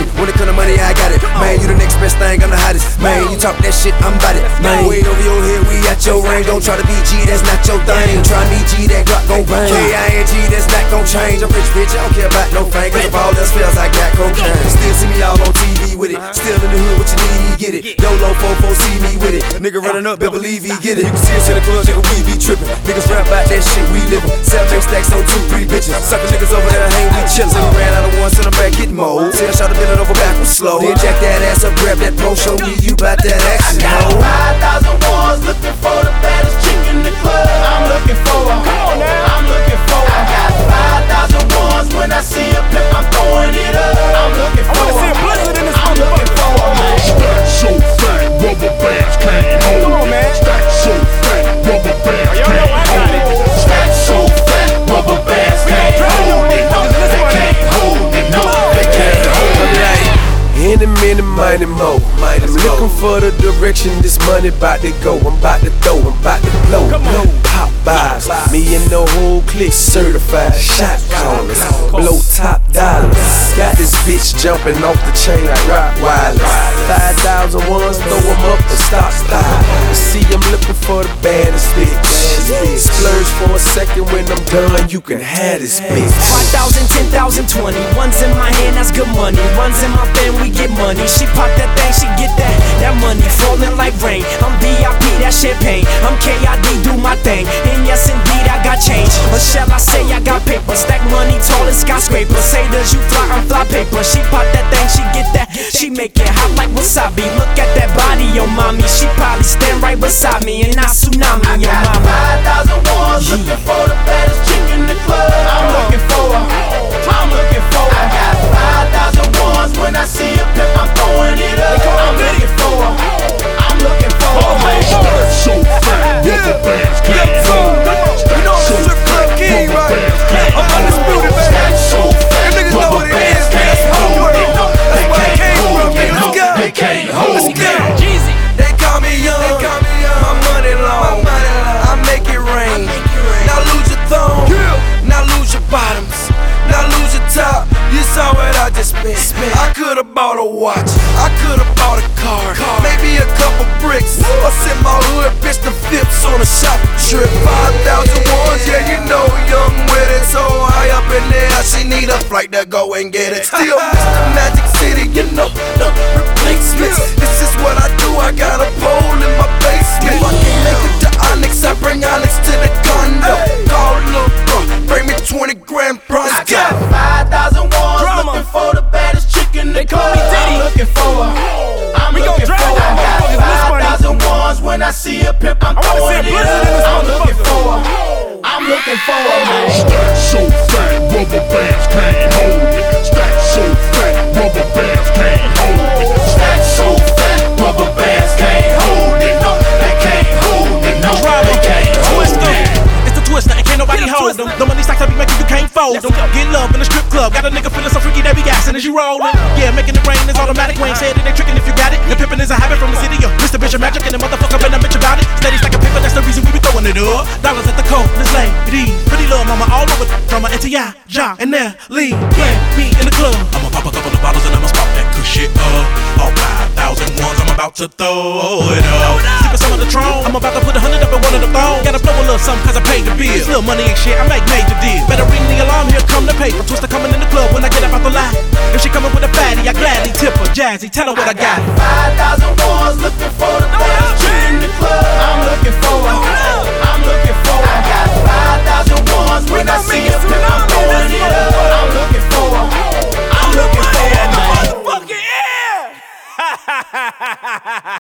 Man, when it come to money, I got it. Man, you the next best thing, I'm the hottest. Man, you talk that shit, I'm bout it. Man, way over your head, we at your range. Don't try to be G, that's not your thing. Try me G, that Glock gon' bang. K-I-N-G, that's not gon' change. I'm rich, bitch, I don't care about no fame. Cause if all else fails, I got cocaine. Still see me all on TV with it. Still in the hood, what you need, get it. Dolo 44, see me with it. Nigga running up, better believe he get it. You can see us in the club, nigga, we be trippin'. Niggas rap about that shit, we livin'. 7 big stacks on 2, 3 bitches. Sucker niggas over there, hang, we chillin'. So we ran out of one, send them back, get more. Tell shot to bend it over backwards slow. Then jack that ass up, grab that pro, show me you bout that action. I got 5,000 ones looking for the baddest chick in the club. I'm looking for her. I'm looking for her. I got 5,000 ones when I see a pimp, I'm throwing it up. I'm looking for her. I'm looking for her, man. Stack so fat, rubber bands can't hold. Come on, man. Stack so fat, rubber bands can't hold it. Stack so fat, rubber bands can't hold it. No, they can't hold it. No, they can't hold it. Any minute, money more. I'm looking for the direction this money bout to go. I'm bout to throw, I'm bout to blow. No pop buys, me and the whole clique certified shot callers. Blow top dollars. Got this bitch jumping off the chain like Rottweilers. 5,000 ones, throw them up and stop. See, I'm looking for the baddest bitch. Splurge for a second, when I'm done, you can have this bitch. 5,000, 10,000, 20. One's in my hand, that's good money. Runs in my fan, we get money. She pop that thing, she get that money falling like rain. I'm VIP, that champagne. I'm KID, do my thing. And yes, indeed, I got change. Or shall I say I got paper? Stack money tall as skyscrapers. Say does you fly, I'm fly paper. She pop that thing, she get that. She make it hot like wasabi. Look at that body, yo mommy. She probably stand right beside me and I tsunami, yo mama. 5,000 ones looking for the baddest chick in the club. I'm looking for her. I'm looking for her. I got 5,000 ones when I see a pimp, I'm throwing it up. I'm looking for her. I'm looking for her, man. Stack so fat, rubber bands can't hold it. You know I'm a club king, right? I'm undisputed, baby. Stack so fat, Them niggas know what it is, man. That's my world. That's where I came from, man. Let's go. They can't hold Let's it. go. They call me young. My money long. I make it rain. Now lose your thumb. Now lose your bottoms. Now lose your top. You saw what I just spent. I could've bought a watch. I could've bought a car. Maybe a couple bricks. I sent my hood bitch the flips on a shopping trip. 5,000 ones, yeah, you know young with it. So high up in there, she need a flight to go and get it. Still Mr. Magic City, you know, no replacements. This is what I do, I got a pole in my basement. If I can make it to Onyx, I bring Onyx to the condo. Call Lil' Bro, bring me 20 grand bronze. I got 5,000 ones looking for the baddest chick in the club. I'm looking for her. I'm looking for her. I got 5,000 ones when I see a pimp, I'm throwing it up. I'm looking for her. I'm looking for her, man. Stack so fat, rubber bands can't hold it. Stack so fat, rubber bands can't hold it. Stack so fat, rubber bands can't hold it. No, they can't hold it. No, they can't hold it. It's the Twister, and can't nobody hold them. The money stacks I be making, you can't fold them. Get love in the strip club, got a nigga feeling so freaky that be gassing as you rollin'. Yeah, making it rain is automatic. We ain't said it ain't trickin' if you got it. And pimpin' is a habit from the city of Mr. Bishop Magic, and the motherfucker been a bitch about it. Steady stacking paper, that's the reason we be throwing it up. Dollars at the coat, this lady, pretty little mama all over drama and T.I., Ja, and Nelly. Yeah, me in the club. I'ma pop a couple of bottles and I'ma spot that good shit up. All 5,000 ones, I'm about to throw it up. Sippin' some of the Tron, I'm about to put 100 up in one of the phones. Gotta blow a little something cause I paid the bills. Little money ain't shit, I make major deals. Better ring the alarm, here come the paper. Twister coming in the club when I get up out the line. If she coming with a fatty, I gladly tip her. Jazzy, tell her what I got. 5,000 ones looking for the baddest chick in the club. I'm looking for her. I'm looking for her. I got 5,000 ones when I see a pimp, I'm throwing it up. I'm looking for her. I'm looking for her, man. Motherfucking yeah!